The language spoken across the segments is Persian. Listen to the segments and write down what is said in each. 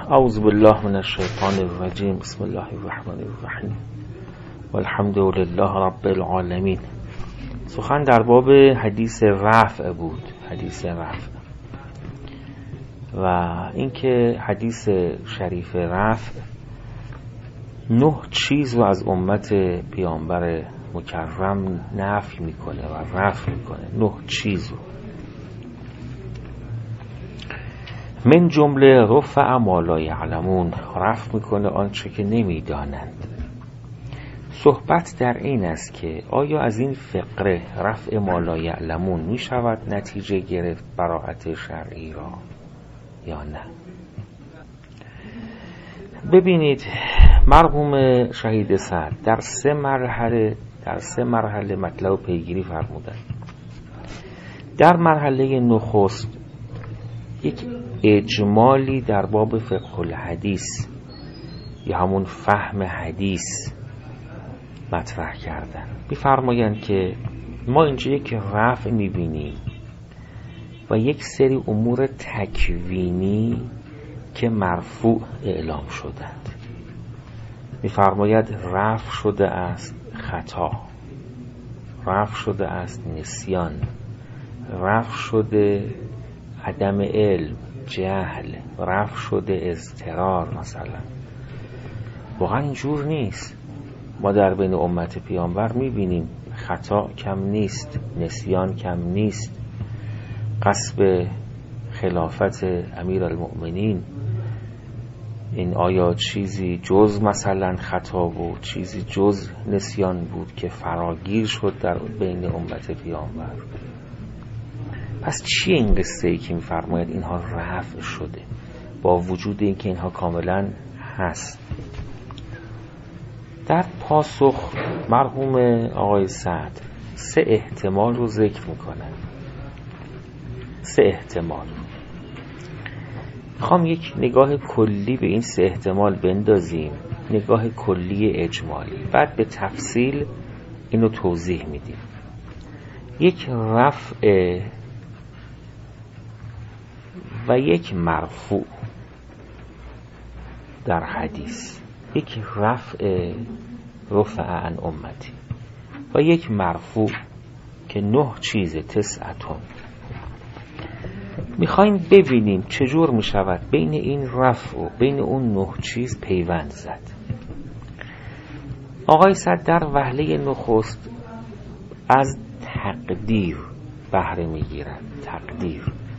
اعوذ بالله من الشیطان الرجیم. بسم الله الرحمن الرحیم والحمد لله رب العالمین. سخن در باب حدیث رفع بود، حدیث رفع و اینکه حدیث شریف رفع 9 چیز رو از امت پیامبر مکرم نفی میکنه و رفع میکنه. 9 چیز رو من جمله رفع ما لا یعلمون، رفع میکنه آنچه که نمیدانند. صحبت در این است که آیا از این فقره رفع ما لا یعلمون میشود نتیجه گرفت براءت شرعی را یا نه؟ ببینید مرحوم شهید سعد در 3 مرحله مطلب پیگیری فرمودند. در مرحله نخست یک اجمالی در باب فقه الحدیث یا همون فهم حدیث مطرح کردن. می‌فرمایند که ما اینجا یک رفع می‌بینیم و یک سری امور تکوینی که مرفوع اعلام شدند. می‌فرماید رفع شده است خطا، رفع شده است نسیان، رفع شده عدم علم، جهل، رفع شده اضطرار. مثلا واقعا اینجور نیست. ما در بین امت پیامبر میبینیم خطا کم نیست، نسیان کم نیست، غصب خلافت امیرالمؤمنین. این آیا چیزی جز مثلا خطا بود، چیزی جز نسیان بود که فراگیر شد در بین امت پیامبر؟ پس چیه این قصه ای که می‌فرماید اینها رفع شده با وجود اینکه اینها کاملا هست؟ در پاسخ مرحوم آقای سعد 3 احتمال رو ذکر میکنن. 3 احتمال. میخوام یک نگاه کلی به این 3 احتمال بندازیم، نگاه کلی اجمالی، بعد به تفصیل اینو توضیح میدیم. یک رفع و یک مرفوع در حدیث، یک رفع رفع عن امتی و یک مرفوع که 9 چیز 9. میخوایم ببینیم چجور میشود بین این رفع و بین اون 9 چیز پیوند زد. آقای سعد در وهله نخست از تقدیر بهره میگیرند. تقدیر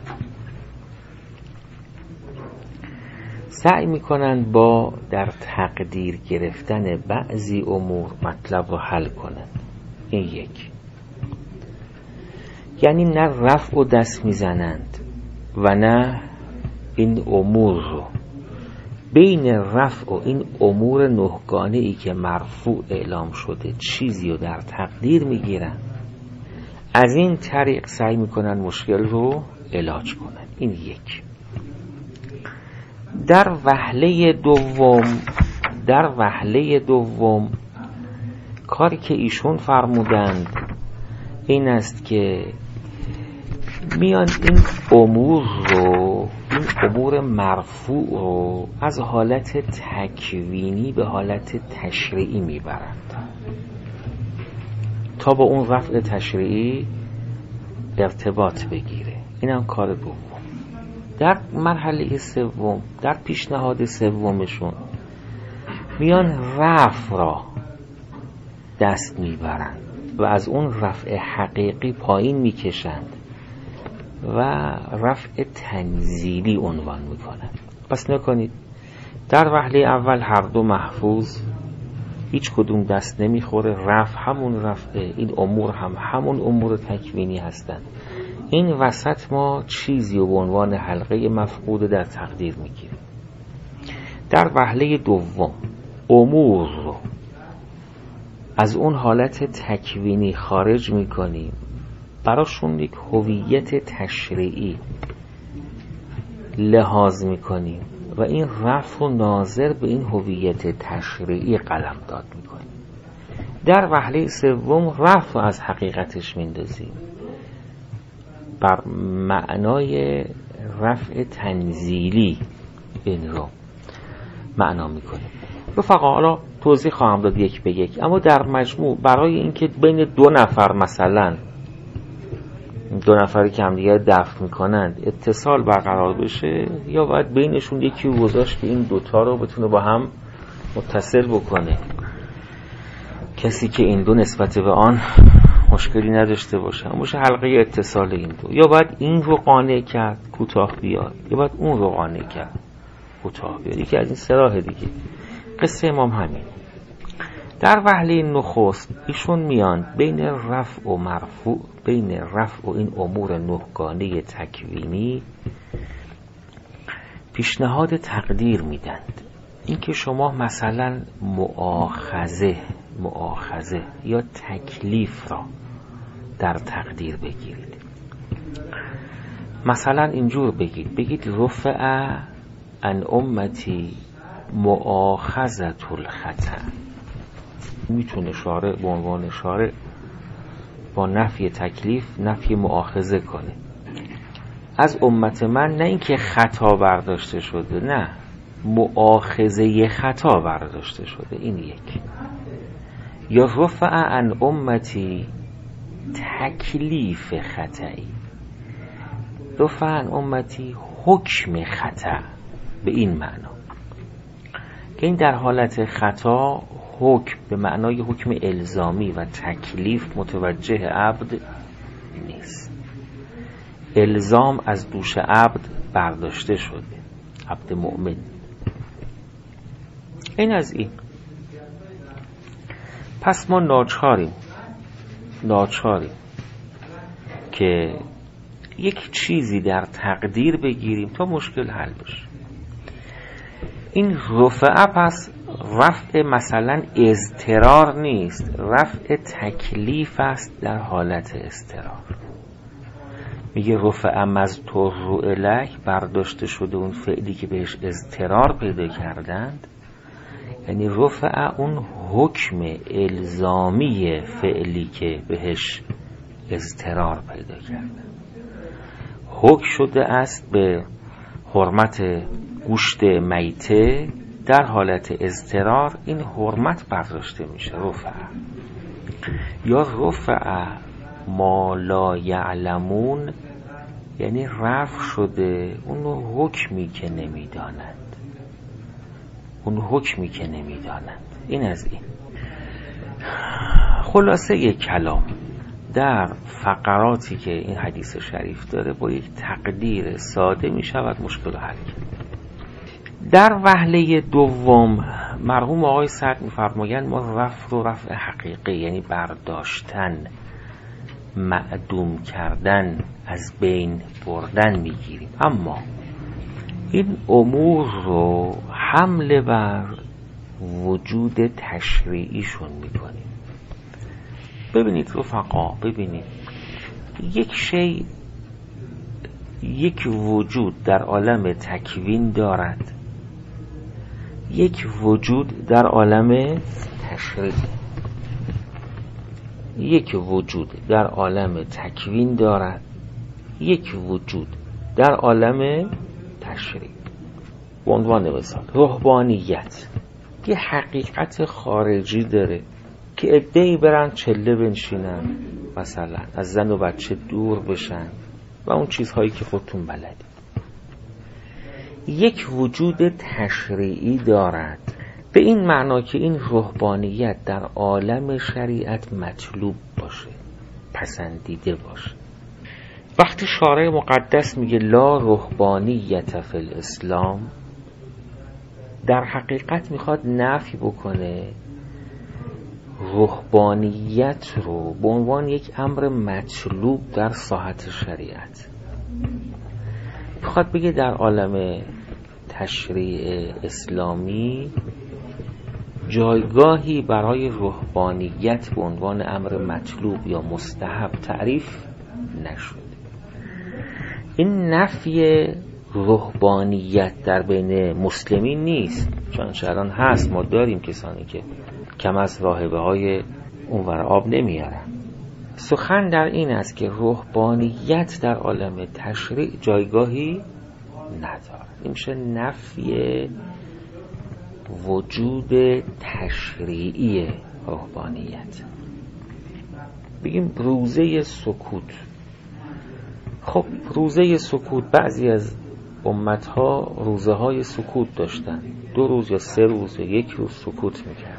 سعی میکنند با در تقدیر گرفتن بعضی امور مطلب رو حل کنند. این یک، یعنی نه رفع و دست میزنند و نه این امور رو بین رفع و این امور 9 گانه‌ای که مرفوع اعلام شده چیزی رو در تقدیر میگیرند. از این طریق سعی میکنن مشکل رو علاج کنند. این یک. در وهله دوم کاری که ایشون فرمودند این است که میان این امور مرفوع رو از حالت تکوینی به حالت تشریعی میبرند تا با اون رفع تشریعی ارتباط بگیره. این هم کار دوم. در مرحله سوم، در پیشنهاد سومشون میان رفع را دست میبرند و از اون رفع حقیقی پایین میکشند و رفع تنزیلی عنوان میکنند. پس نکنید در وهله اول هر دو محفوظ، هیچ کدوم دست نمیخوره، رفع همون رفع، این امور هم همون امور تکوینی هستند. این وسط ما چیزی و به عنوان حلقه مفقود در تقدیر میگیریم. در وهله دوم امور رو از اون حالت تکوینی خارج میکنیم، براشون یک هویت تشریعی لحاظ میکنیم و این رفع و ناظر به این هویت تشریعی قلمداد میکنیم. در وهله سوم رفع از حقیقتش میندازیم بر معنای رفع تنزیلی این رو معنا میکنه. رفقا حالا توضیح خواهم داد یک به یک، اما در مجموع برای اینکه بین دو نفر، مثلا دو نفری که هم دیگه دفع میکنند، اتصال برقرار بشه، یا باید بینشون یکی رو گذاشت که این دوتا رو بتونه با هم متصل بکنه، کسی که این دو نسبت به آن مشکلی نداشته باشه، باشه حلقه اتصال این دو. یا باید این رو قانع کرد کوتاه بیاد، یا باید اون رو قانع کرد کوتاه بیاد. یکی از این سه راه دیگه. قصه امام همین. در وهله نخست ایشون میان بین رفع و مرفوع، بین رفع و این امور نهگانه تکوینی پیشنهاد تقدیر میدند. اینکه شما مثلا مؤاخذه یا تکلیف را در تقدیر بگیرید. مثلا اینجور بگید رفع عن امتی مؤاخذة الخطأ. میتونه شارع به عنوان شارع با نفی تکلیف نفی مؤاخذه کنه از امت من، نه اینکه خطا برداشته شده، نه، مؤاخذه خطا برداشته شده. این یک. یا رفع عن امتی تکلیف خطایی، رفع عن امتی حکم خطا، به این معنا که این در حالت خطا حکم به معنای حکم الزامی و تکلیف متوجه عبد نیست. الزام از دوش عبد برداشته شده، عبد مؤمن. این از این. پس ما ناچاریم که یک چیزی در تقدیر بگیریم تا مشکل حل بشه. این رفعه پس رفع مثلا اضطرار نیست، رفع تکلیف است در حالت اضطرار. میگه رفع مضطر الیه، برداشته شده اون فعلی که بهش اضطرار پیدا کردند، یعنی رفع اون حکم الزامی فعلی که بهش اضطرار پیدا کردند. حکم شده است به حرمت گوشت میته، در حالت اضطرار این حرمت برداشته میشه، رفع. یا رفع ما لا یعلمون، یعنی رفع شده اون حکمی که نمیدانند، این از این. خلاصه یک کلام در فقراتی که این حدیث شریف داره با یک تقدیر ساده می شود مشکل حل کرد. در وهله دوم مرحوم آقای سعد می فرمایند ما رفع حقیقی، یعنی برداشتن، معدوم کردن، از بین بردن می گیریم، اما این امور رو حمله بر وجود تشریعیشون می کنیم. ببینید رفقا، ببینید یک شی، یک وجود در عالم تکوین دارد، یک وجود در عالم تشریع. یک وجود در عالم تکوین دارد، یک وجود در عالم تشریع. به عنوان مثال رهبانیت یه حقیقت خارجی داره که عده‌ای برن چله بنشینن، مثلا از زن و بچه دور بشن و اون چیزهایی که خودتون بلدید. یک وجود تشریعی دارد به این معنا که این رهبانیت در عالم شریعت مطلوب باشه، پسندیده باشه. وقتی شارع مقدس میگه لا رهبانیت فی الاسلام، در حقیقت میخواد نفی بکنه رهبانیت رو به عنوان یک امر مطلوب در ساحت شریعت. میخواد بگه در عالم تشریع اسلامی جایگاهی برای رهبانیت به عنوان امر مطلوب یا مستحب تعریف نشد. این نفی رهبانیت در بین مسلمین نیست، چون الان هست، ما داریم کسانی که کم از راهبه های اونور آب نمیارن. سخن در این است که رهبانیت در عالم تشریع جایگاهی نداره. این میشه نفی وجود تشریعی روحانیت. بگیم روزه سکوت. خب روزه سکوت، بعضی از امتها روزه های سکوت داشتن، 2 روز یا 3 روز یا 1 روز سکوت میکرد.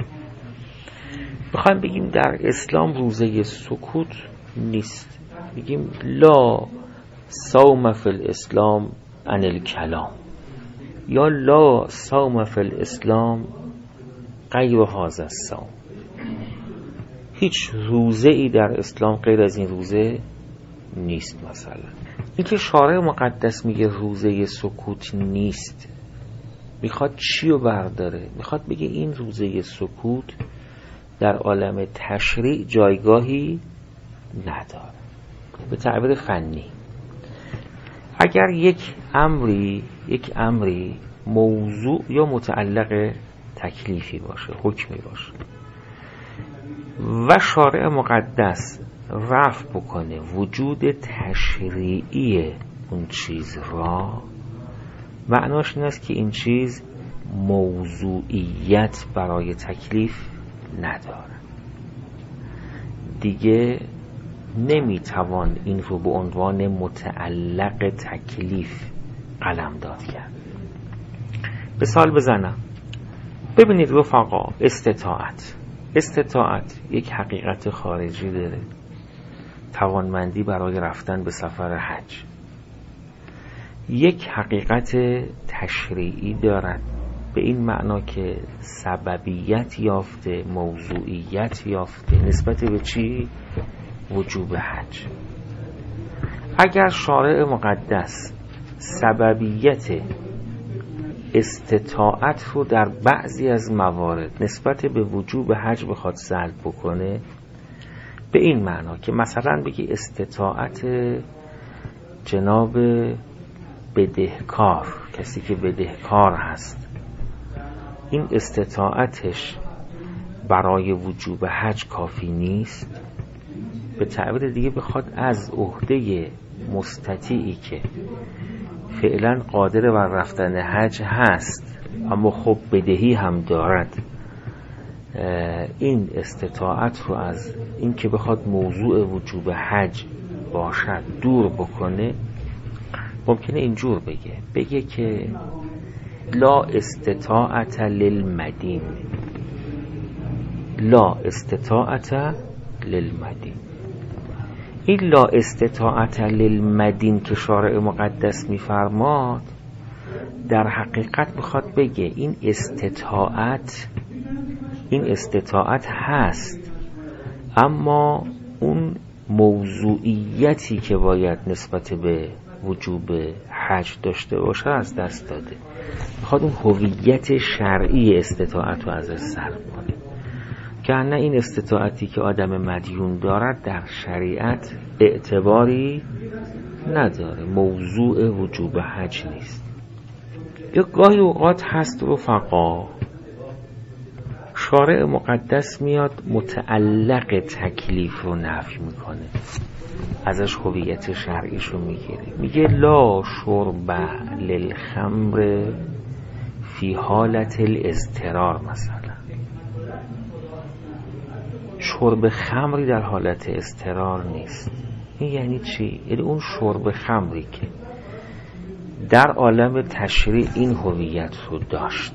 بخوایم بگیم در اسلام روزه سکوت نیست، بگیم لا صوم فی الاسلام عن الکلام، یا لا صوم فی الاسلام غیر هذا الصوم. هیچ روزه ای در اسلام غیر از این روزه نیست. مثلا اینکه شارع مقدس میگه روزه سکوت نیست، میخواد چی رو برداره؟ میخواد بگه این روزه سکوت در عالم تشریع جایگاهی نداره. به تعبیر فنی اگر یک امری موضوع یا متعلق تکلیفی باشه، حکمی باشه و شارع مقدس رفع بکنه وجود تشریعی اون چیز را، معناش این است که این چیز موضوعیت برای تکلیف نداره، دیگه نمیتوان این رو به عنوان متعلق تکلیف قلمداد کرد. مثال بزنم، ببینید رفقا، استطاعت یک حقیقت خارجی داره، توانمندی برای رفتن به سفر حج. یک حقیقت تشریعی دارد، به این معنا که سببیت یافته، موضوعیت یافته. نسبت به چی؟ وجوب حج. اگر شارع مقدس سببیت استطاعت رو در بعضی از موارد نسبت به وجوب حج بخواد سلب بکنه، به این معنا که مثلا بگی استطاعت جناب بدهکار، کسی که بدهکار هست، این استطاعتش برای وجوب حج کافی نیست، به تعبیر دیگه بخواد از عهده مستطیعی که فعلا قادر بر رفتن حج هست اما خب بدهی هم دارد، این استطاعت رو از این که بخواد موضوع وجوب حج باشد دور بکنه، ممکنه اینجور بگه که لا استطاعت للمدین، لا استطاعت للمدین. این لا استطاعت للمدین که شارع مقدس میفرماد، در حقیقت میخواد بگه این استطاعت هست، اما اون موضوعیتی که باید نسبت به وجوب حج داشته باشه از دست داده. میخواد اون هویت شرعی استطاعت رو ازش سلب کنه، که نه این استطاعتی که آدم مدیون دارد در شریعت اعتباری نداره، موضوع وجوب حج نیست. یا گاهی اوقات هست رفقا شارع مقدس میاد متعلق تکلیف رو نفی میکنه، ازش هویت شرعیش رو میگیره، میگه لا شرب للخمر فی حالت الاضطرار. مثلا شرب خمری در حالت اضطرار نیست. این یعنی چی؟ یعنی اون شرب خمری که در عالم تشریع این هویت رو داشت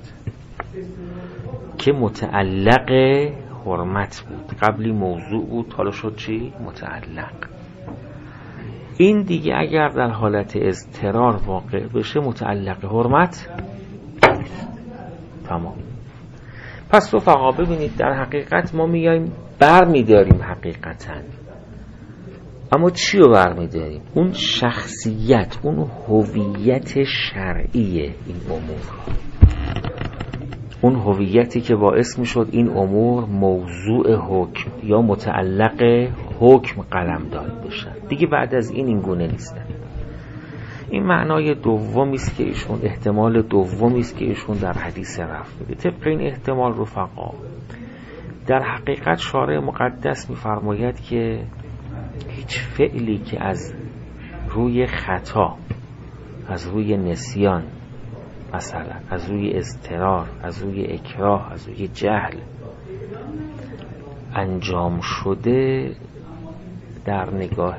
که متعلق حرمت بود، قبلی موضوع بود، حالا شد چی؟ متعلق. این دیگه اگر در حالت اضطرار واقع بشه متعلق حرمت نیست. تمام. پس رفقا ببینید در حقیقت ما میایم بر میداریم حقیقتا، اما چی رو بر میداریم؟ اون شخصیت، اون هویت شرعی این امور، اون هویتی که باعث میشد این امور موضوع حکم یا متعلق حکم قلمداد بشن. دیگه بعد از این گونه نیستن. این معنای دومی است که ایشون، احتمال دومی است که ایشون در حدیث رفت میده. طبق این احتمال رفقا در حقیقت شارع مقدس میفرماید که هیچ فعلی که از روی خطا، از روی نسیان مثلا از روی اضطرار، از روی اکراه، از روی جهل انجام شده، در نگاه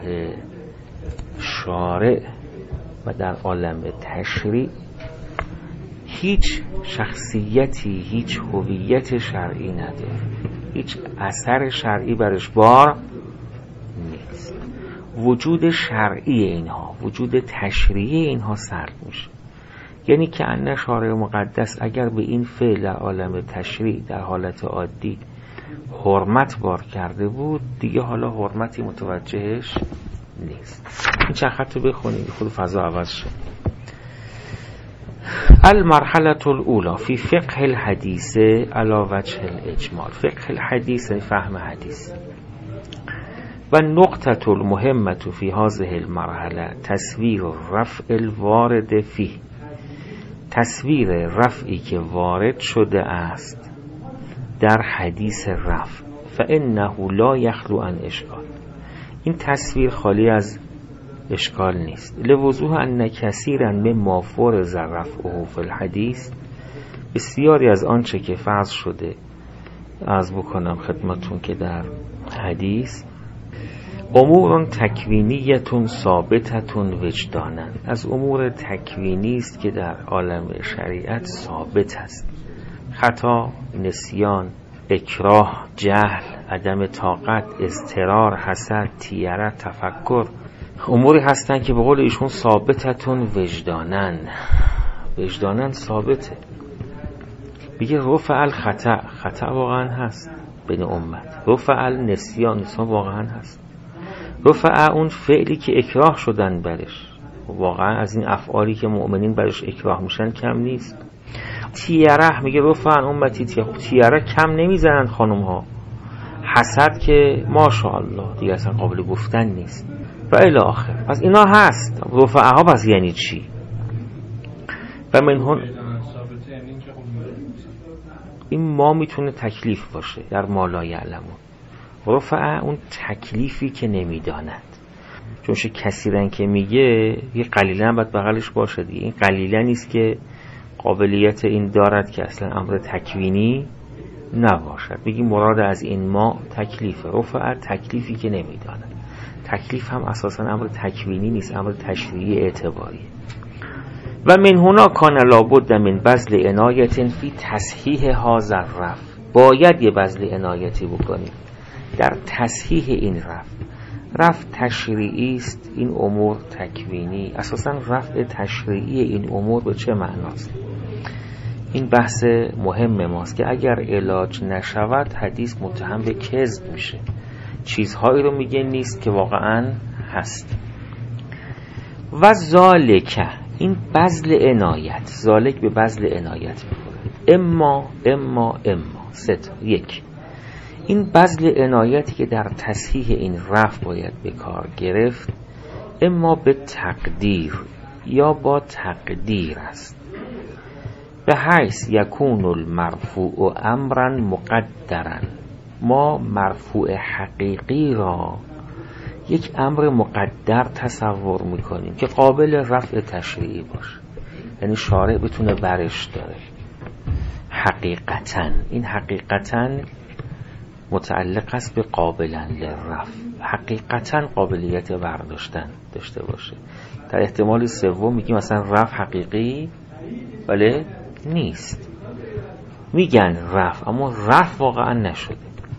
شارع و در عالم تشریع هیچ شخصیتی، هیچ هویت شرعی نداره، هیچ اثر شرعی برش بار نیست. وجود شرعی اینها، وجود تشریعی اینها سلب میشه. یعنی که ان شارع مقدس اگر به این فعل در عالم تشریع در حالت عادی حرمت بار کرده بود، دیگه حالا حرمتی متوجهش نیست. این چند خط رو بخونید خود فضا عوض شد. المرحله الاولى فی فقه الحدیث علی وجه الاجمال. فقه الحدیث یعنی فهم حدیث. و نقطه المهمه فی هذه المرحله تصویر رفع الوارد فیه، تصویر رفعی که وارد شده است در حدیث رفع. فانه لا یخلو عن اشکال. این تصویر خالی از اشکال نیست. لوضوح ان کثیرا مما فرض رفعه فی الحدیث، بسیاری از آنچه که فرض شده عرض بکنم خدمتون که در حدیث امور تکوینیتون ثابتتون وجدانن، از امور تکوینی است که در عالم شریعت ثابت است. خطا، نسیان، اکراه، جهل، عدم طاقت، اضطرار، حسد، تیره، تفکر، اموری هستن که به قول ایشون ثابتتون وجدانن. وجدانن ثابته. میگه رفع الخطا، خطا واقعا هست بین امت. رفع النسیان، نسیان واقعا هست. رفع اون فعلی که اکراه شدن برش، واقعا از این افعالی که مؤمنین برش اکراه میشن کم نیست. تیره، میگه رفع عن امتی تیره کم نمیزنن خانم ها. حسد که ماشاءالله دیگه اصلا قابل گفتن نیست و الی آخر. از اینا هست. رفع ها پس یعنی چی؟ و منهون این ما میتونه تکلیف باشه در ما لا یعلمون. رفع اون تکلیفی که نمیداند، چونش کثیرن که میگه یه قلیلا باید بغلش باشه دیگه. این قلیلا نیست که قابلیت این دارد که اصلا امر تکوینی نباشد. بگیم مراد از این ما تکلیفه. رفع تکلیفی که نمیداند. تکلیف هم اساسا امر تکوینی نیست، امر تشریعی اعتباری. و من هنا کان لابد من بذل عنایت فی تصحیح هذا الرفع. باید یه بذل عنایتی بکنیم در تصحیح این رفع. رفع تشریعی است، این امور تکوینی. اساسا رفع تشریعی این امور به چه معناست؟ این بحث مهم ماست که اگر علاج نشود حدیث متهم به کذب میشه. چیزهایی رو میگه نیست که واقعا هست. و ذالک، این بذل عنایت، ذالک به بذل عنایت میکنه. اما سه تا. یک، این بذل عنایتی که در تصحیح این رفع باید به کار گرفت، اما به تقدیر یا با تقدیر است. به حیث یکون المرفوع امرا مقدرا، ما مرفوع حقیقی را یک امر مقدر تصور میکنیم که قابل رفع تشریعی باشه، یعنی شارع بتونه برش داره. حقیقتاً، این حقیقتاً متعلق است به قابلن للرفع، حقیقتاً قابلیت برداشتن داشته باشه. در احتمال سوم میگیم مثلا رفع حقیقی بله نیست، میگن رفع اما رفع واقعا نشده.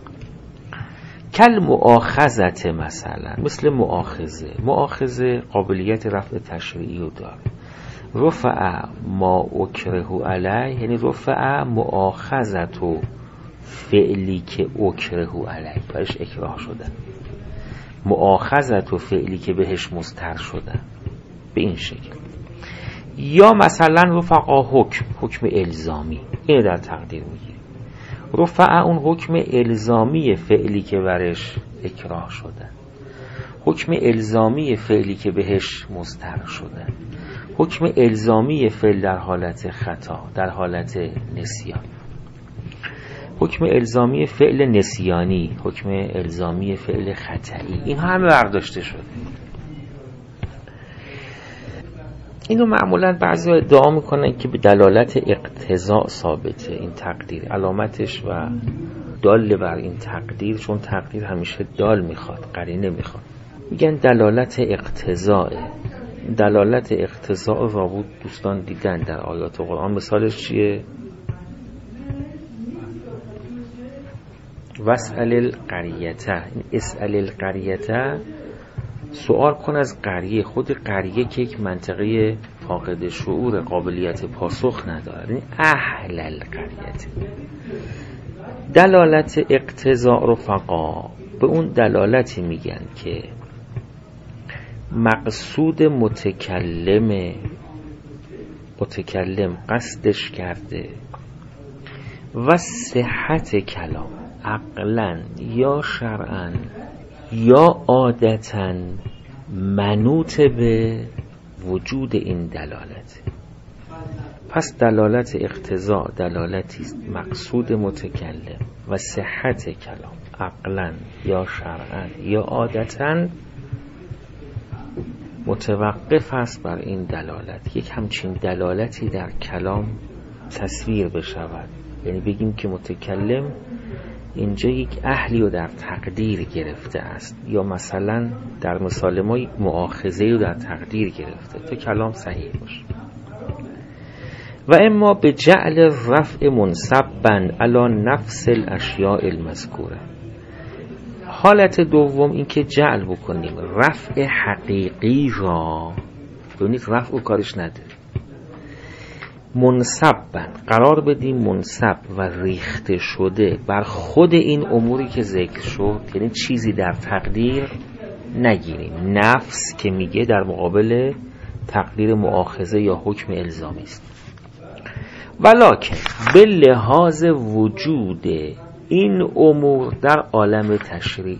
کل مؤاخذت، مثلا مثل مؤاخذه قابلیت رفع تشریعی رو داره. رفع ما اکره علیه، یعنی رفع مؤاخذت و فعلی که اکره علیه برش اکراه شدن، مؤاخذت و فعلی که بهش مضطر شدن، به این شکل. یا مثلا رفع حکم الزامی، اینو در تقدیر میگیریم. رفع اون حکم الزامی فعلی که برش اکراه شدن، حکم الزامی فعلی که بهش مضطر شدن، حکم الزامی فعل در حالت خطا، در حالت نسیان، حکم الزامی فعل نسیانی، حکم الزامی فعل خطایی، این همه برداشته شده. اینو معمولا بعضی ادعا میکنن که به دلالت اقتضاء ثابته این تقدیر، علامتش و دال بر این تقدیر، چون تقدیر همیشه دال میخواد، قرینه میخواد، میگن دلالت اقتضاء. دلالت اقتضاء را بود دوستان دیدن در آیات قرآن. مثالش چیه؟ واسأل القریته، اسأل القریته، سوال کن از قریه. خود قریه که یک منطقه فاقد شعور، قابلیت پاسخ نداره، این اهل القریته. دلالت اقتضاء رفقا به اون دلالتی میگن که مقصود متکلم قصدش کرده و صحت کلام عقلاً یا شرعاً یا عادتاً منوط به وجود این دلالت. پس دلالت اقتضاء دلالتی است مقصود متکلم و صحت کلام عقلاً یا شرعاً یا عادتاً متوقف است بر این دلالت. یک همچین دلالتی در کلام تصویر بشود، یعنی بگیم که متکلم اینجا یک اهلی رو در تقدیر گرفته است، یا مثلا در مثال ما یک مؤاخذه رو در تقدیر گرفته تا کلام صحیح باشه. و اما به جعل رفع منصبا علی نفس الاشیاء المذکوره. حالت دوم این که جعل بکنیم رفع حقیقی را، ببینید رفع و کارش نداره، منصبن قرار بدیم منصب و ریخته شده بر خود این اموری که ذکر شد، یعنی چیزی در تقدیر نگیریم. نفس که میگه در مقابل تقدیر مؤاخذه یا حکم الزامی است. ولکن به لحاظ وجود این امور در عالم تشریع،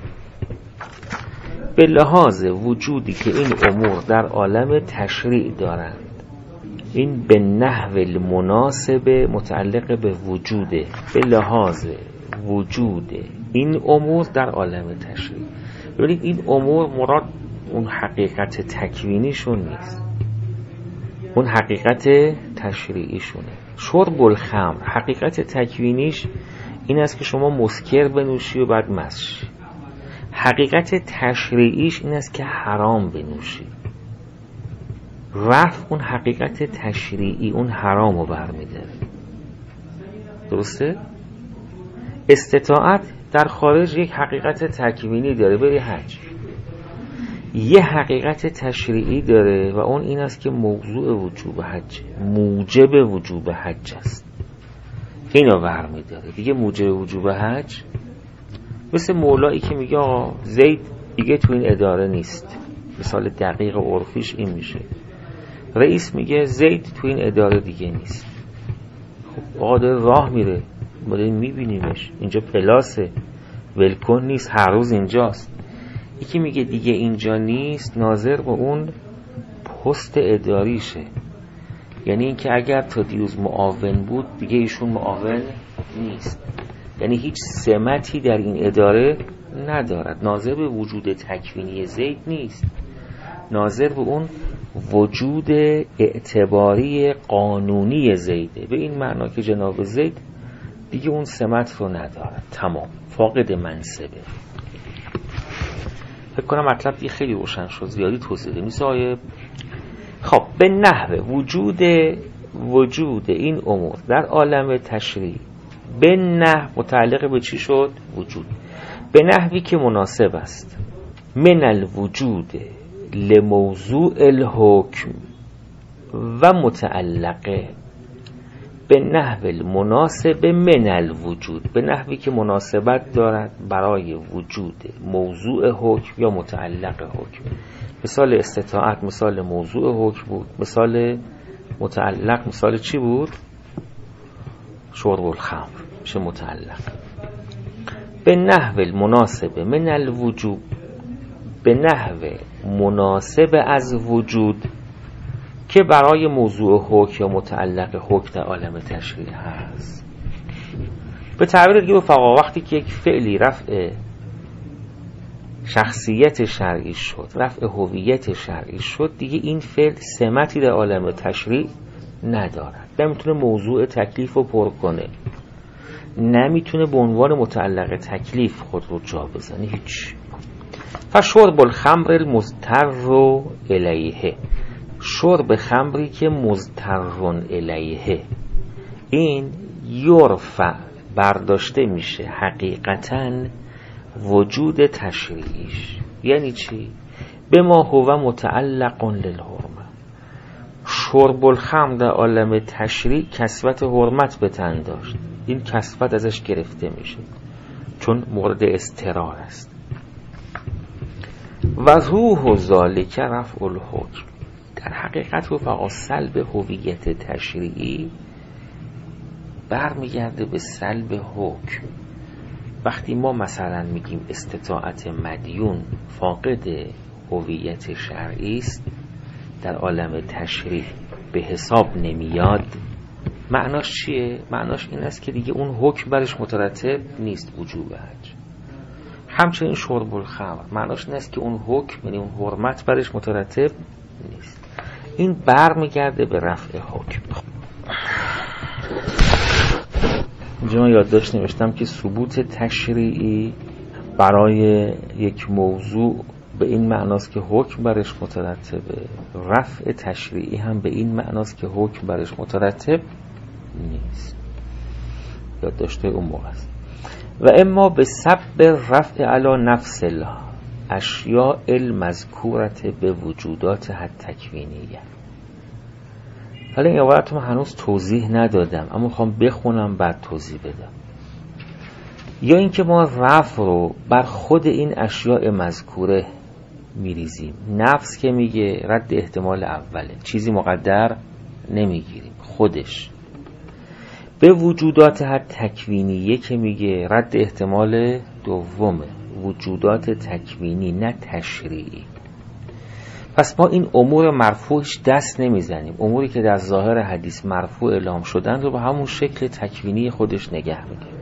به لحاظ وجودی که این امور در عالم تشریع دارند، این به نحو المناسب متعلق به وجوده، به لحاظ وجود این امور در عالم تشریع. ببینید این امور مراد اون حقیقت تکوینیشون نیست، اون حقیقت تشریعیشونه. شرب الخمر حقیقت تکوینیش این است که شما مسکر بنوشی و بعد مست شی. حقیقت تشریعیش این است که حرام بنوشی. رفع اون حقیقت تشریعی، اون حرام رو برمی‌داره. درسته؟ استطاعت در خارج یک حقیقت تکوینی داره، بری حج. یه حقیقت تشریعی داره و اون این است که موضوع وجوب حج، موجب وجوب حج است. اینو برمی‌داره دیگه. موجب وجوب حج مثل مولایی که میگه آقا زید دیگه تو این اداره نیست، مثال دقیق عرفیش این میشه. رئیس میگه زید تو این اداره دیگه نیست. خب آقا داره راه میره، ما داریم میبینیمش، اینجا پلاسه، ولکن نیست، هر روز اینجاست. یکی میگه دیگه اینجا نیست، ناظر به اون پست اداریشه، یعنی اینکه اگر تا دیروز معاون بود دیگه ایشون معاون نیست، یعنی هیچ سمتی در این اداره ندارد. ناظر به وجود تکوینی زید نیست، ناظر به اون وجود اعتباری قانونی زیده، به این معنا که جناب زید دیگه اون سمت رو ندارد، تمام، فاقد منصبه. فکر کنم مطلب دیگه خیلی روشن شد، زیادی توضیح دادم. مثلا خب به نحو وجود این امور در عالم تشریع، به نحو متعلق به چی شد؟ وجود. به نحوی که مناسب است من الوجود لموضوع الحکم و متعلقه، به نحو المناسب من الوجود، به نحوی که مناسبت دارد برای وجود موضوع حکم یا متعلق حکم. مثال استطاعت مثال موضوع حکم بود، مثال متعلق مثال چی بود؟ شرب الخمر میشه متعلق. به نحو المناسب من الوجود، به نحو مناسب از وجود که برای موضوع حکم یا متعلق حکم در عالم تشریع هست. به تعبیر دیگه رفقا، وقتی که یک فعلی رفع شخصیت شرعی شد، رفع هویت شرعی شد، دیگه این فعل سمتی در عالم تشریع ندارد. نمیتونه موضوع تکلیف رو پر کنه، نمیتونه به عنوان متعلق تکلیف خود رو جا بزنه، هیچ. فشرب الخمر المضطر الیه، شرب خمری که مضطر الیه، این یرفع برداشته میشه حقیقتاً وجود تشریعیش. یعنی چی؟ به ما هو متعلق للحرمه. شرب الخمر در عالم تشریع کسوت حرمت به تن داشت، این کسوت ازش گرفته میشه چون مورد اضطرار است. و روح ذالک رفع الحکم، در حقیقت رفقا سلب هویت تشریعی برمیگرده به سلب حکم. وقتی ما مثلا میگیم استطاعت مدیون فاقد هویت شرعی است، در عالم تشریع به حساب نمیاد، معناش چیه؟ معناش این است که دیگه اون حکم برش مترتب نیست، وجوب حج. همچنین شرب الخمر معناش این است که اون حکم، یعنی اون حرمت برش مترتب نیست. این برمیگرده به رفع حکم. اینجا من یادداشت نوشتم که ثبوت تشریعی برای یک موضوع به این معناست که حکم برش مترتبه، رفع تشریعی هم به این معناست که حکم برش مترتب نیست. یادداشت اون موقع است. و اما به سبب رفع علی نفس الله اشیاء المذکورت به وجودات حد تکوینیه. حالا این عبارت من هنوز توضیح ندادم، اما میخوام بخونم بعد توضیح بدم. یا اینکه ما رفع رو بر خود این اشیاء مذکوره میریزیم. نفس که میگه رد احتمال اوله، چیزی مقدر نمیگیریم، خودش. به وجودات حد تکوینیه که میگه رد احتمال دومه، وجودات تکوینی نه تشریعی. پس ما این امور مرفوعش دست نمیزنیم، اموری که در ظاهر حدیث مرفوع اعلام شدن رو به همون شکل تکوینی خودش نگه میدیم.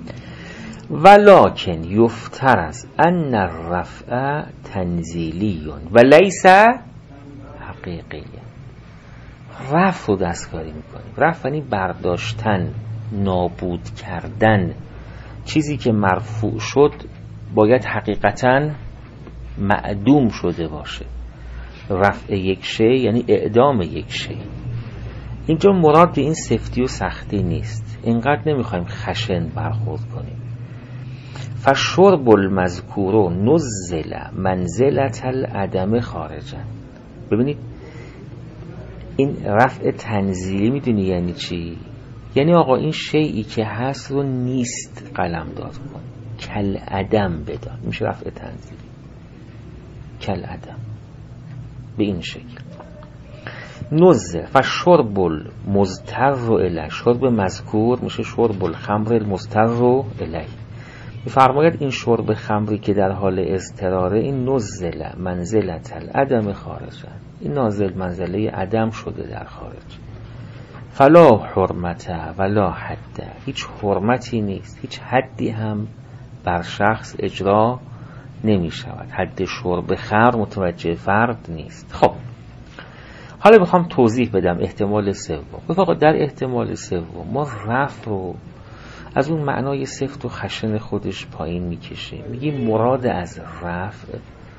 ولکن یفترض ان الرفع تنزیلی و لیس حقیقی. رفع رو دستکاری میکنیم. رفع یعنی برداشتن، نابود کردن. چیزی که مرفوع شد باید حقیقتاً معدوم شده باشه. رفع یک شی یعنی اعدام یک شی. اینجا مراد به این سفتی و سختی نیست، اینقدر نمیخوایم خشن برخورد کنیم. فشرب المذکور نزل منزلت العدم خارجا. ببینید این رفع تنزیلی میدونی یعنی چی؟ یعنی آقا این شیئی که هست رو نیست قلمداد کن، کل عدم بدان. میشه رفع تنزیلی، کل عدم، به این شکل. نزه فشرب المضطر الیه، شرب مذکور میشه شرب الخمر المضطر الیه. میفرماید این شرب خمری که در حال اضطراره، این نزل منزلت العدم خارجه، این نازل منزله عدم شده در خارج. فلا حرمت ولا حد، هیچ حرمتی نیست، هیچ حدی هم بر شخص اجرا نمی شود. حد شرب خمر متوجه فرد نیست. خب حالا بخوام توضیح بدم احتمال سوم. بفرمایید در احتمال سوم ما رفع رو از اون معنای سفت و خشن خودش پایین میکشه. میگیم مراد از رفع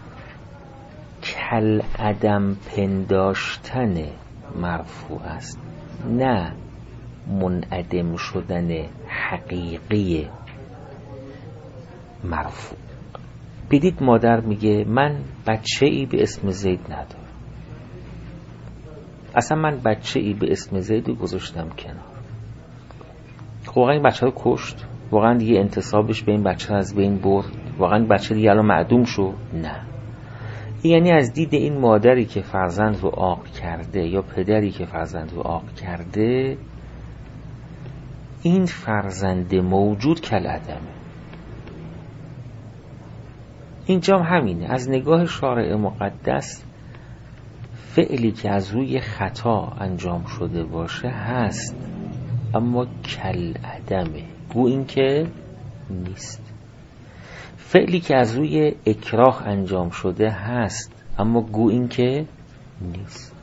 کل عدم پنداشتن مرفوع است، نه منعدم شدن حقیقی مرفوع. بدید مادر میگه من بچه ای به اسم زید ندارم، اصلا من بچه ای به اسم زید رو گذاشتم کنار. واقعا این بچه رو کشت؟ واقعا دیگه انتصابش به این بچه از بین برد؟ واقعا بچه دیگه الان معدوم شد؟ نه. یعنی از دید این مادری که فرزند رو عاق کرده یا پدری که فرزند رو عاق کرده، این فرزند موجود کل عدمه. اینجا همینه. از نگاه شارع مقدس فعلی که از روی خطا انجام شده باشه هست، اما کل عدمه، گو این که نیست. فعلی که از روی اکراه انجام شده هست اما گو این که نیست.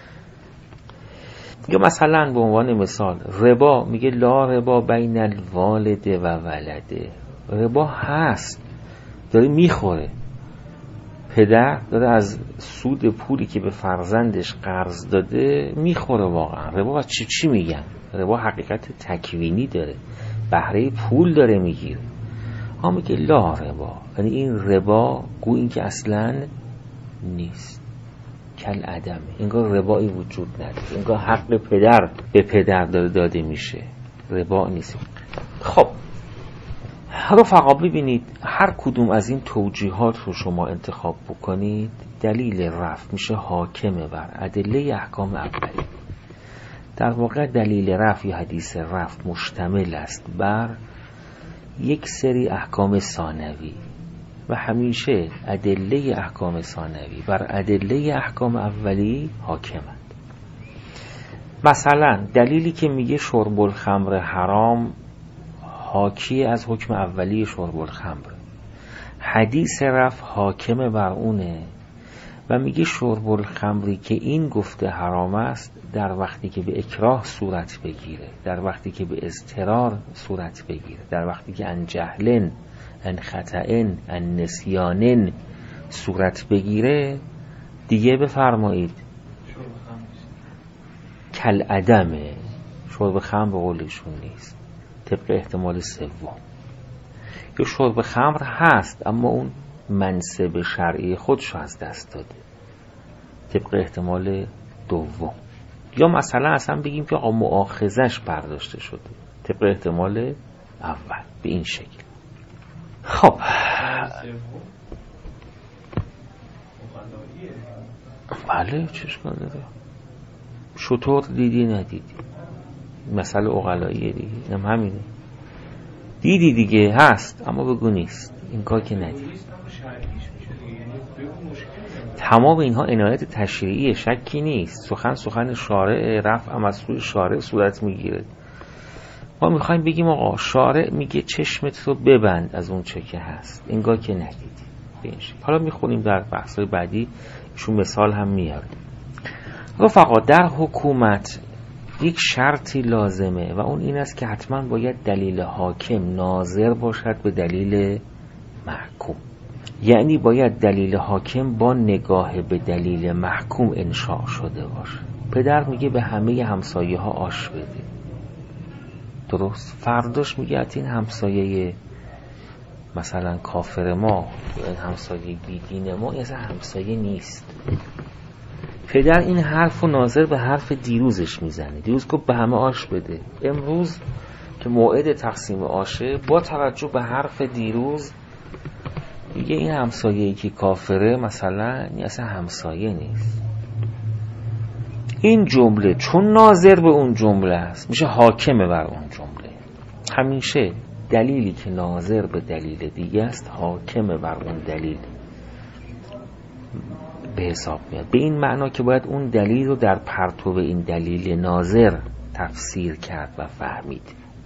یا مثلا به عنوان مثال ربا، میگه لا ربا بین الوالد و ولده. ربا هست، داره میخوره. پدر داره از سود پولی که به فرزندش قرض داده میخوره. واقعا ربا چی میگن؟ ربا حقیقت تکوینی داره، بهره پول داره میگیره. ها میگه لا ربا، یعنی این ربا گو این که اصلا نیست، کل عدمه، انگار ربایی وجود نداره، انگار حق پدر به پدر داده میشه، ربا نیست. خب رفقا ببینید هر کدوم از این توجیهات رو شما انتخاب بکنید، دلیل رفع میشه حاکم بر ادله احکام اولی. در واقع دلیل رفع یا حدیث رفع مشتمل است بر یک سری احکام ثانوی و همیشه ادله احکام ثانوی بر ادله احکام اولی حاکمند. مثلا دلیلی که میگه شرب الخمر حرام حاکی از حکم اولی شرب الخمر، حدیث رفع حاکم بر اونه و میگه شرب الخمری که این گفته حرام است در وقتی که به اکراه صورت بگیره، در وقتی که به اضطرار صورت بگیره، در وقتی که ان جهلن ان خطأن ان نسیانن صورت بگیره، دیگه بفرمایید کل عدمه، شرب خمر به قولشون نیست، طبق احتمال سوم. یا شرب خمر هست اما اون منصب شرعی خودشو از دست داده، طبق احتمال دوم. یا مثلا اصلا بگیم که آقا مؤاخذش برداشته شده، طبق احتمال اول. به این شکل. خب بله چشکار داره، شطور دیدی ندیدی، مسئله عقلاییه دیگه، اینم همینه، دیدی دیگه هست اما بگو نیست، این کار که ندیدی. تمام اینها عنایت تشریعی، شکی نیست، سخن شارع، رفع هم از سوی شارع صورت میگیره. ما میخوایم بگیم آقا شارع میگه چشمت رو ببند از اون چه که هست، انگار که ندیدی. حالا میخونیم در بحث‌های بعدی ایشون مثال هم میاره. رفقا در حکومت یک شرطی لازمه و اون این است که حتما باید دلیل حاکم ناظر باشد به دلیل محکوم، یعنی باید دلیل حاکم با نگاه به دلیل محکوم انشاء شده باشه. پدر میگه به همه همسایه ها آش بده، درست؟ فرداش میگه این همسایه مثلا کافر ما، این همسایه بیدین ما، این اصلا همسایه نیست. پدر این حرف رو ناظر به حرف دیروزش میزنه. دیروز گفت به همه آش بده، امروز که موعد تقسیم آشه با توجه به حرف دیروز دیگه این همسایه‌ای که کافره مثلا این اصلا همسایه نیست. این جمله چون ناظر به اون جمله است میشه حاکمه بر اون جمله. همیشه دلیلی که ناظر به دلیل دیگه است حاکمه بر اون دلیل به حساب میاد. به این معنا که باید اون دلیل رو در پرتو این دلیل ناظر تفسیر کرد و فهمید.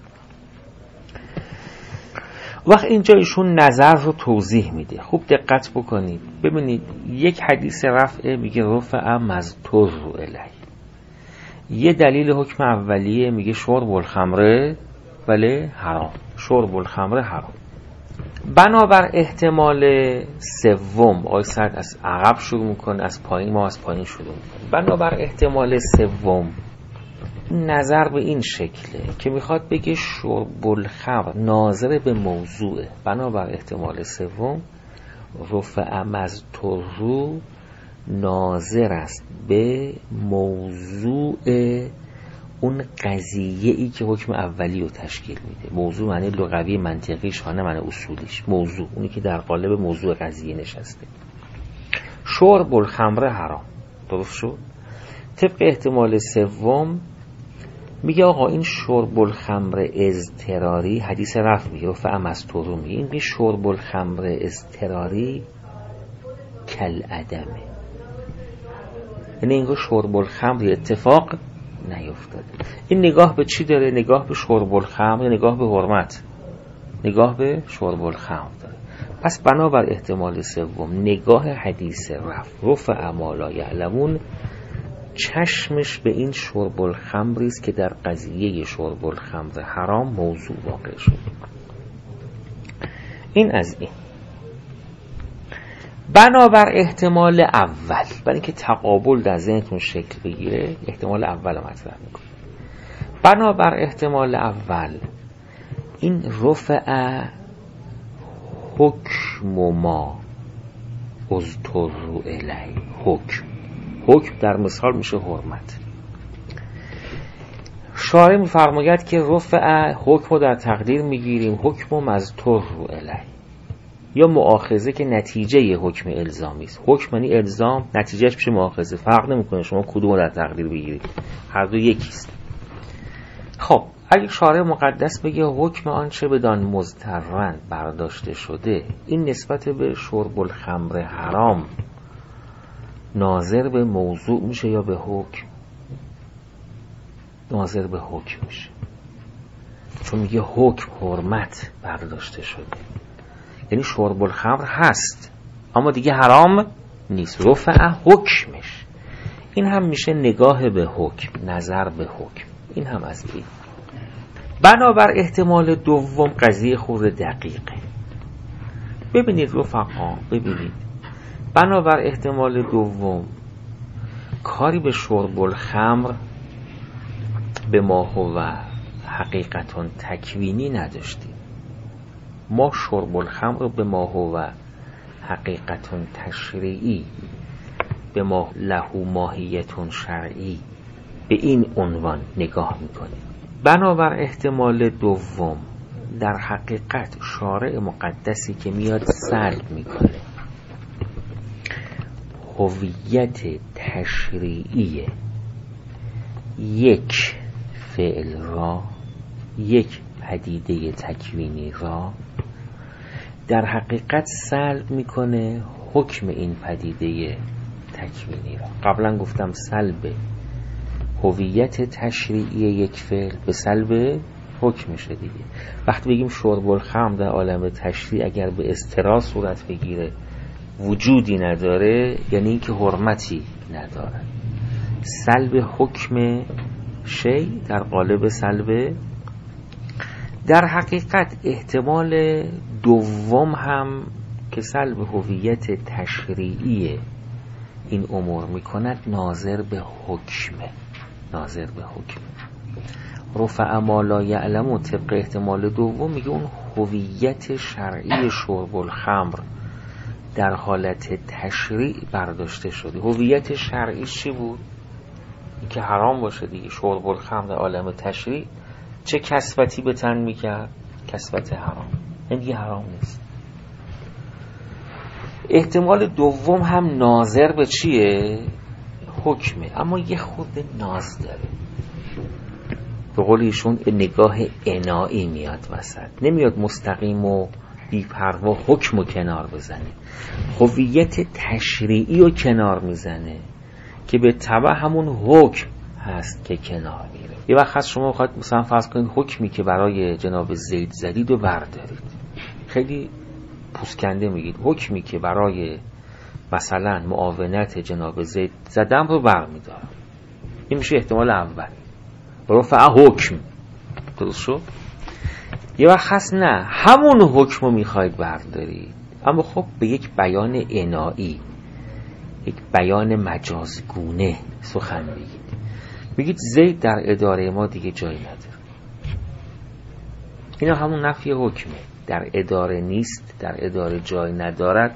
وقت اینجا ایشون نظر رو توضیح میده. خوب دقت بکنید ببینید، یک حدیث رفع میگه رفع مذکور الیه، یه دلیل حکم اولیه میگه شرب الخمر ولی حرام، شرب الخمر حرام. بنابر احتمال سوم، آقای سعد از عقب شروع میکنه، از پایین، ما از پایین شروع میکنه. بنابر احتمال سوم نظر به این شکله که میخواد بگه شرب الخمر ناظر به موضوعه. بنابر احتمال سوم رفع مذکور ناظر است به موضوع اون قضیه ای که حکم اولی رو تشکیل میده. موضوع معنی لغوی منطقیش، نه معنی اصولیش. موضوع اونی که در قالب موضوع قضیه نشسته. شرب الخمر حرام، درست شد؟ طبق احتمال سوم میگه آقا این شرب الخمر اضطراری، حدیث رفع میگه رفع مذکور میگه، این شرب الخمر اضطراری کل عدمه، یعنی اینگاه شرب الخمر اتفاق نیفتاده. این نگاه به چی داره؟ نگاه به شرب الخمر، نگاه به حرمت، نگاه به شرب الخمر داره. پس بنابر احتمال سوم نگاه حدیث رفع ما لا یعلمون چشمش به این شرب الخمری است که در قضیه شرب الخمر حرام موضوع واقع شد. این از این. بنابر احتمال اول، برای اینکه تقابل در ذهنتون شکل بگیره احتمال اول رو مطرح میکنه. بنابر احتمال اول این رفع حکم ما اذکر الی، حکم در مثال میشه حرمت. شارع میفرماید که رفع حکم رو در تقدیر میگیریم حکم مذکور الی، یا مؤاخذه که نتیجه حکم الزامی است. حکم یعنی الزام، نتیجهش میشه مؤاخذه. فرق نمیکنه شما کدوم رو در تقدیر بگیرید، هر دو یکیست. خب اگه شارع مقدس بگه حکم آنچه بدان مضطرن برداشته شده، این نسبت به شرب الخمر حرام ناظر به موضوع میشه یا به حکم؟ ناظر به حکم میشه، چون میگه حکم حرمت برداشته شده، یعنی شرب الخمر هست اما دیگه حرام نیست، رفع حکمش. این هم میشه نگاه به حکم، نظر به حکم. این هم از این. بنابر احتمال دوم قضیه خورد دقیقه. ببینید رفقا، ببینید بنابر احتمال دوم کاری به شرب الخمر به ما هو حقیقتاً تکوینی نداشتیم. ما شرب الخمر رو به ما هو حقیقتاً تشریعی، به ما له ماهیتون شرعی، به این عنوان نگاه میکنیم. بنابر احتمال دوم در حقیقت شارع مقدسی که میاد سلب میکنه هویت تشریعی یک فعل را، یک پدیده تکوینی را، در حقیقت سلب میکنه حکم این پدیده تکوینی را. قبلا گفتم سلب هویت تشریعی یک فعل به سلب حکمشه دیگه. وقتی بگیم شرب الخمر در عالم تشریع اگر به اضطرار صورت بگیره وجودی نداره، یعنی اینکه حرمتی نداره. سلب حکم شی در قالب سلب. در حقیقت احتمال دوم هم که سلب هویت تشریعی این امور میکند ناظر به حکمه، ناظر به حکم. رفع ما لا یعلمون طبق احتمال دوم میگه اون هویت شرعی شرب الخمر در حالت تشریع برداشته شده. هویت شرعی چی بود؟ این که حرام باشه دیگه. شرب الخمر در عالم تشریع چه کسوتی به تن میکرد؟ کسوت حرام. این دیگه حرام نیست. احتمال دوم هم ناظر به چیه؟ حکمه، اما یه خود ناز داره. به قول ایشون نگاه عنایی میاد وسط، نمیاد مستقیم و بی‌پروا حکم رو کنار بزنه، هویت تشریعی رو کنار میزنه که به تبع همون حکم هست که کنار میره. یه وقت هست شما خواهد مثلا فرض کنید حکمی که برای جناب زید زدید و بردارید، خیلی پوسکنده میگید حکمی که برای مثلا معاونت جناب زید زدم رو برمیدارم. این میشه احتمال اول، رفع حکم. درست شد؟ یه وقت هست نه همون حکم رو میخواید بردارید، اما خب به یک بیان عنایی، یک بیان مجازگونه سخن بگید. میگید زید در اداره ما دیگه جایی نداره. اینا همون نفی حکمه. در اداره نیست، در اداره جای ندارد.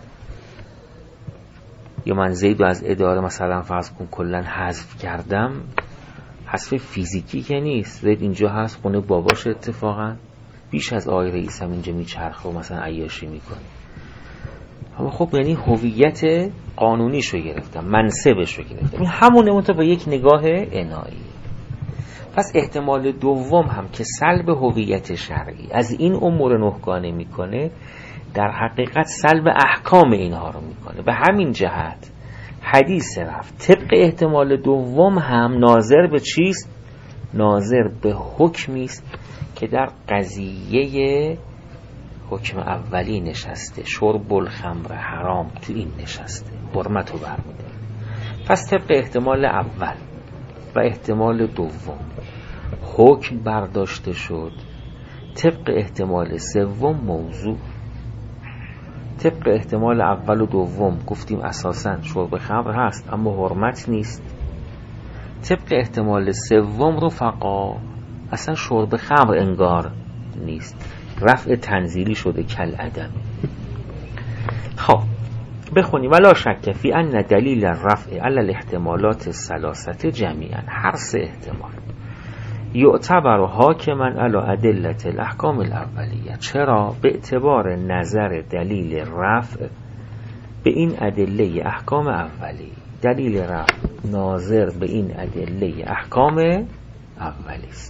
یا من زید رو از اداره مثلا فرض کن کلن حذف کردم، حذف فیزیکی که نیست. زید اینجا هست، خونه باباش اتفاقا بیش از آقای رئیس هم اینجا میچرخه و مثلا عیاشی میکنه. اما خب یعنی هویت قانونیشو گرفتم، منصبشو گرفتم. این همونه اون تو با یک نگاه عنایی. پس احتمال دوم هم که سلب هویت شرعی از این امور نهگانه میکنه، در حقیقت سلب احکام اینها رو میکنه. به همین جهت حدیث رفت طبق احتمال دوم هم ناظر به چیست؟ ناظر به حکمی است که در قضیه حکم اولی نشسته، شرب الخمر حرام تو این نشسته، حرمت رو برمی‌داره. پس طبق احتمال اول و احتمال دوم حکم برداشته شد، طبق احتمال سوم موضوع. طبق احتمال اول و دوم گفتیم اساساً شرب خمر هست اما حرمت نیست. طبق احتمال سوم رفقا اصلا شرب خمر انگار نیست، رفع تنزیلی شده کل عدم. خب بخونیم ولا شک فی ان دلیل الرفع علی الاحتمالات الثلاثه جمیعا، هر سه احتمال یعتبر حاکما علی ادله الاحکام الاولیه. چرا؟ به اعتبار نظر دلیل رفع به این ادله احکام اولی. دلیل رفع ناظر به این ادله احکام اولی است.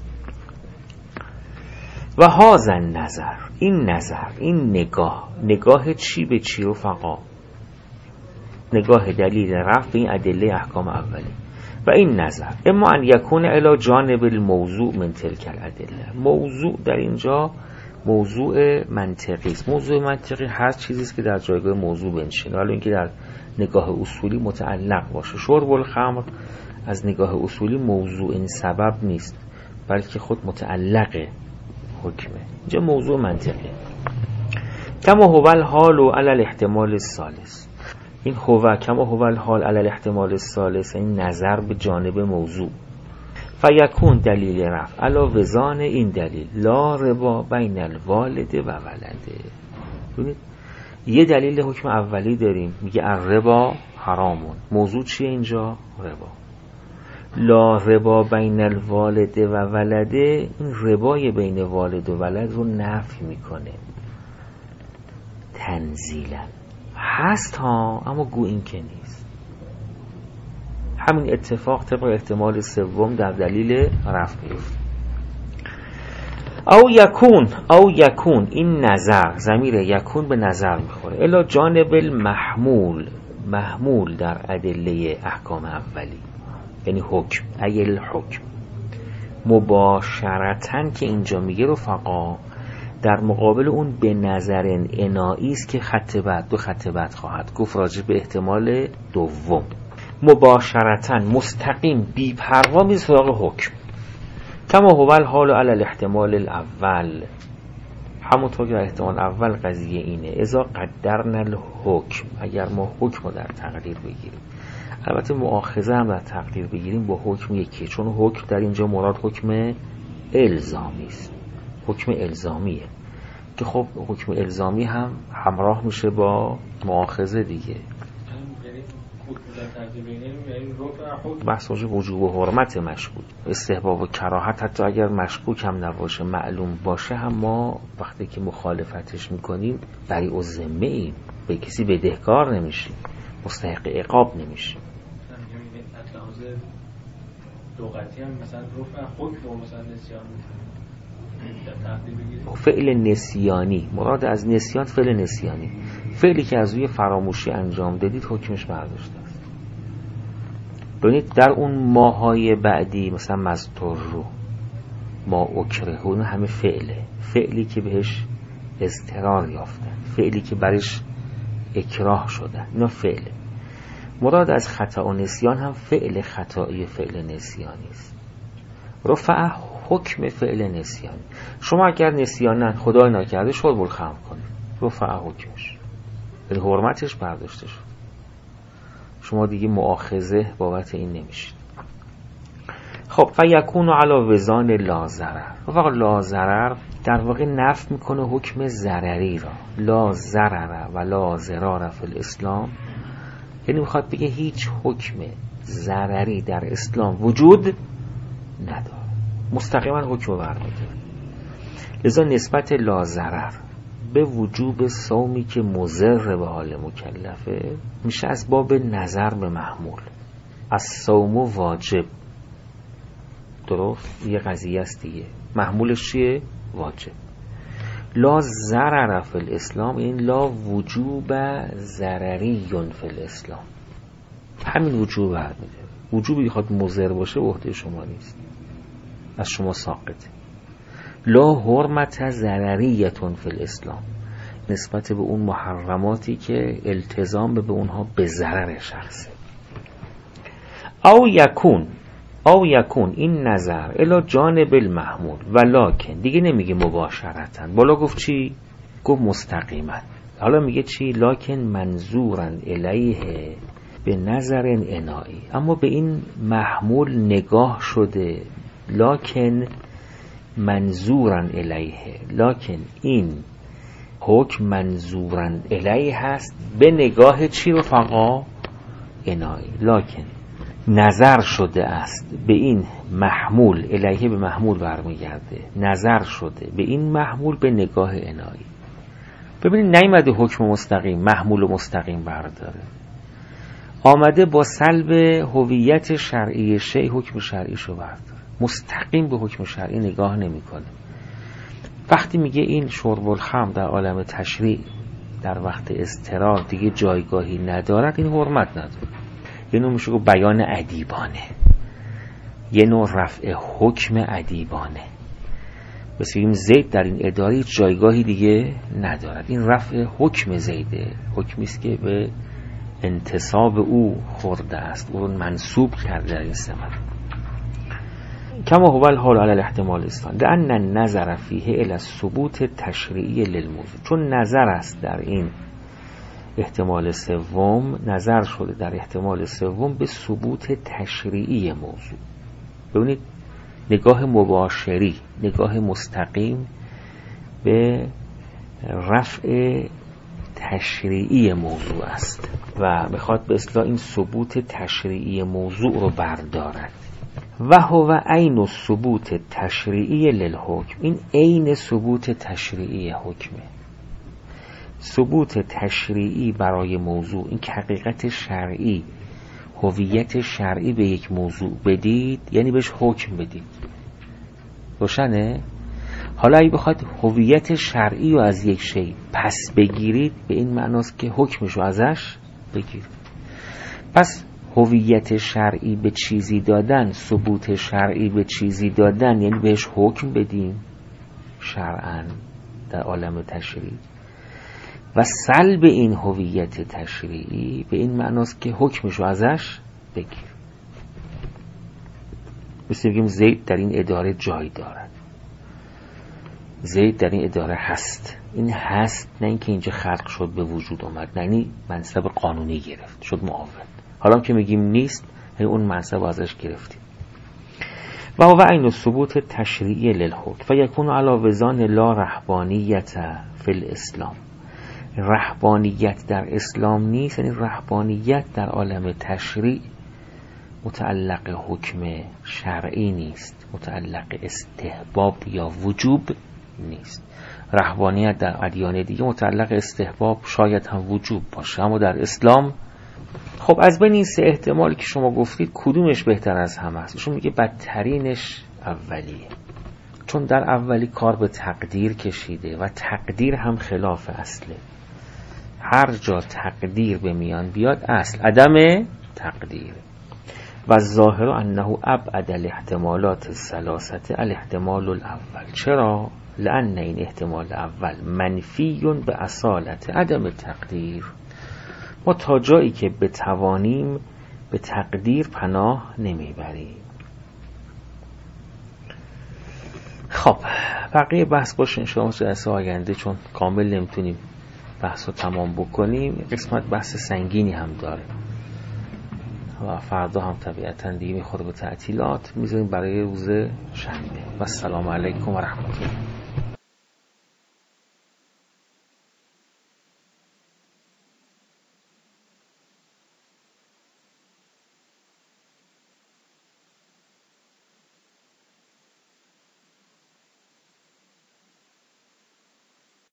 و هذا النظر، این نظر، این نگاه چی به چی رفقا؟ نگاه دلیل رفع به این ادله احکام اولی. و این نظر اما ان یکون الی جانب الموضوع من تلک الادله. موضوع در اینجا موضوع منطقی است. موضوع منطقی هر چیزی است که در جایگاه موضوع بنشینه، ولی اینکه در نگاه اصولی متعلق باشه. شرب الخمر از نگاه اصولی موضوع این سبب نیست، بلکه خود متعلق حکمه. اینجا موضوع منطقی. کما هو الحال علی الاحتمال الثالث. این هو کما هو الحال علی الاحتمال الثالث، این نظر به جانب موضوع. فیکون دلیل رفع علی وزان این دلیل لا ربا بین الوالد و ولده. ببینید یه دلیل حکم اولی داریم میگه الربا حرامون. موضوع چیه اینجا؟ ربا. لا ربا بین الوالد و ولده، این ربای بین والد و ولد رو نفی میکنه تنزیلا. هست ها اما گو این که نیست. همین اتفاق طبق احتمال سوم در دلیل رفع میفته. او یکون این نظر، ضمیر یکون به نظر میخوره الا جانب محمول در ادله احکام اولی، یعنی حکم ایل حکم مباشرتاً که اینجا میگه رفقا در مقابل اون به نظر انایی است که خط بعد دو خط بعد خواهد گفت راجع به احتمال دوم. مباشرتاً مستقیم بی پروا می سراغ حکم. کما هو الحال علی الاحتمال الاول، همونطور که در احتمال اول قضیه اینه اذا قدرنا الحکم، اگر ما حکم رو در تقدیر بگیریم. البته مؤاخذه هم در تقدیر بگیریم با حکم یکی، چون حکم در اینجا مراد حکم الزامی است. حکم الزامیه که خب حکم الزامی هم همراه میشه با مؤاخذه دیگه. بحث وجوب و حرمت مشکوک، استحباب و کراهت حتی اگر مشکوک هم نباشه معلوم باشه هم ما وقتی که مخالفتش میکنیم بریء الذمه ایم، به کسی بدهکار نمیشیم، مستحق عقاب نمیشیم. لغتی هم مثلا رفع حکم و مثلا نسیان فعل نسیانی، مراد از نسیان فعل نسیانی، فعلی که از روی فراموشی انجام دادید حکمش برداشته است. ببینید در اون ماهای بعدی مثلا مذکور رو ما اکره اون همه فعلی که بهش اضطرار یافتن، فعلی که برش اکراه شدن، اینا فعله. مراد از خطا و نسیان هم فعل خطایی فعل نسیانی است. رفع حکم فعل نسیانی. شما اگر نسیانن خدای نکرده شرب الخمر کنید، رفع حکمش، یعنی حرمتش برداشته شد، شما دیگه مؤاخذه بابت این نمیشید. خب فیکون علی وزان لا ضرر. واقعا لا ضرر در واقع نفی میکنه حکم ضرری را. لا ضرر و لا ضرار فی الاسلام، یعنی میخواد بگه هیچ حکم ضرری در اسلام وجود نداره، مستقیما حکم برمی‌داره. لذا نسبت لا ضرر به وجوب صومی که مضر به حال مکلفه میشه از باب نظر به محمول. از صوم واجب، درست؟ یه قضیه است دیگه، محمولش چیه؟ واجب. لا ضرر فی الاسلام، این لا وجوب ضرری فی الاسلام، همین وجوب برمی‌داره. وجوبی بخواد مضر باشه عهده شما نیست، از شما ساقطه. لا حرمت ضرریه فی الاسلام، نسبت به اون محرماتی که التزام به اونها به ضرر شخصه. او یکون این نظر الی جانب المحمول ولکن، دیگه نمیگه مباشرتاً، بالا گفت چی؟ گفت مستقیما. حالا میگه چی؟ لکن منظورن الیه به نظر انایی، اما به این محمول نگاه شده. لکن منظورن الیه، لکن این حکم منظورن الیه هست به نگاه چی رفقا؟ انایی. لکن نظر شده است به این محمول، الیه به محمول برمیگرده، نظر شده به این محمول به نگاه انایی. ببینید نیامده حکم مستقیم محمول و مستقیم برداره، آمده با سلب هویت شرعی شیء حکم شرعیشو برداره، مستقیم به حکم شرعی نگاه نمیکنه. وقتی میگه این شرب الخمر در عالم تشریع در وقت اضطرار دیگه جایگاهی ندارد، این حرمت نداره. یه نوع میشه بیان ادیبانه، یه نوع رفع حکم ادیبانه. بسیاریم زید در این اداره جایگاهی دیگه ندارد، این رفع حکم زیده، حکمیست که به انتصاب او خورده است، او رو منصوب کرده در این سمت. کما هو الحال علی الاحتمال استان لأن النظر فیه الی الثبوت تشریعی للموضوع، چون نظر است در این احتمال سوم، نظر شده در احتمال سوم به ثبوت تشریعی موضوع. ببینید نگاه مباشری، نگاه مستقیم به رفع تشریعی موضوع است و میخواد به اصطلاح این ثبوت تشریعی موضوع رو بردارد. و هو عین ثبوت تشریعی للحکم، این عین ثبوت تشریعی حکمه. ثبوت تشریعی برای موضوع، این که حقیقت شرعی، هویت شرعی به یک موضوع بدید یعنی بهش حکم بدید. روشنه؟ حالا اگه بخواد هویت شرعی رو از یک شی پس بگیرید، به این معناست که حکمش رو ازش بگیرید. پس هویت شرعی به چیزی دادن، ثبوت شرعی به چیزی دادن یعنی بهش حکم بدیم شرعاً در عالم تشریع، و سلب این هویت تشریعی به این معناست که حکمش رو ازش بگیر. مثل بگیم زید در این اداره جای دارد، زید در این اداره هست. این هست نه اینکه اینجا خلق شد به وجود اومد، نه یعنی منصب قانونی گرفت شد معاون. حالا که میگیم نیست یعنی اون منصب ازش گرفتیم. و هو عین ثبوت تشریعی للحکم فیکون علی وزان لا رهبانیت فی الاسلام. رهبانیت در اسلام نیست، یعنی رهبانیت در عالم تشریع متعلق حکم شرعی نیست، متعلق استحباب یا وجوب نیست. رهبانیت در ادیان دیگه متعلق استحباب شاید هم وجوب باشه، اما در اسلام خب از بین این سه احتمالی که شما گفتید کدومش بهتر از همه است؟ شما میگه بدترینش اولیه، چون در اولی کار به تقدیر کشیده و تقدیر هم خلاف اصله. هر جا تقدیر به میان بیاد اصل عدم تقدیر. و ظاهر انه ابعد الاحتمالات الثلاثه الاحتمال الاول. چرا؟ لان این احتمال اول منفی به اصالت عدم تقدیر. ما تا جایی که بتوانیم به تقدیر پناه نمیبریم. خب بقیه بحث باشه انشاءالله جلسه آینده، چون کامل نمیتونیم بحث رو تمام بکنیم. قسمت بحث سنگینی هم داره و فردا هم طبیعتاً دیگه میخوره به تعطیلات، میذاریم برای روز شنبه. و السلام علیکم و رحمت الله.